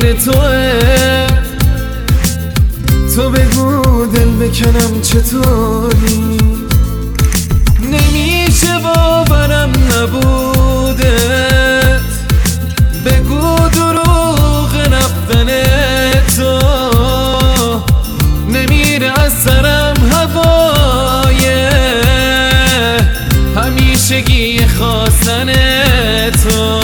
تقدیر توه. تو بگو دل بکنم چطوری، نمیشه باورم نبودت. بگو دروغ رفتن تو نمیره از سرم هوای همیشگی خواستن تو.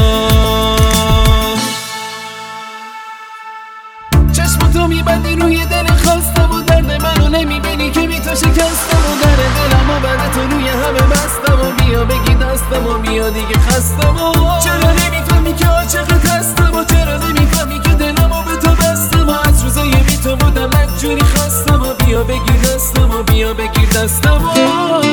چشم تو میبندی روی دل خواستم و درد منو نمیبینی که بی تو شکستم و در دلم و بعد تو روی همه بستم و بیا بگی دستم و بیا دیگه خستم و چرا نمیفهمی که عاشقت هستم و چرا نمیفهمی که دلمو به تو بستم و از روزای بی تو بودم بدجوری خستم و بیا بگیر دستم و بیا بگیر دستم و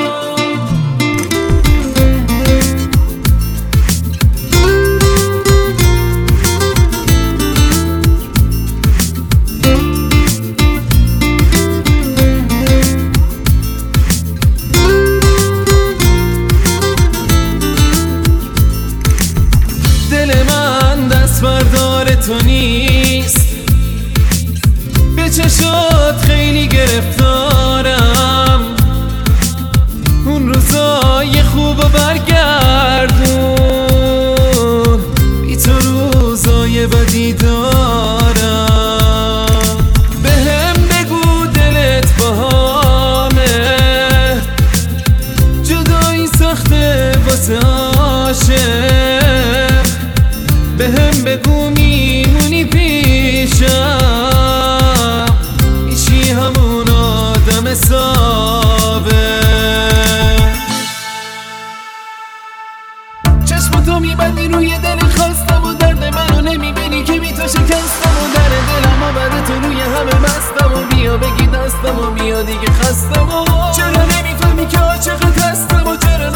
بردار تو نیست، به چشات خیلی گرفتارم. اون روزای خوب و برگردون، بی تو روزای بدی دارم. بهم بگو دلت باهامه، جدایی سخته واسه عاشق. بهم بگو میمونی پیشم، میشی همون آدم ثابت. چشم تو میبندی روی دل خواستم و درد منو نمیبینی که بی تو شکستم و در دلم و بعد تو روی همه بستم و بیا بگی دستم و بیا دیگه خستم و چرا نمیفهمی که عاشقت هستم و چرا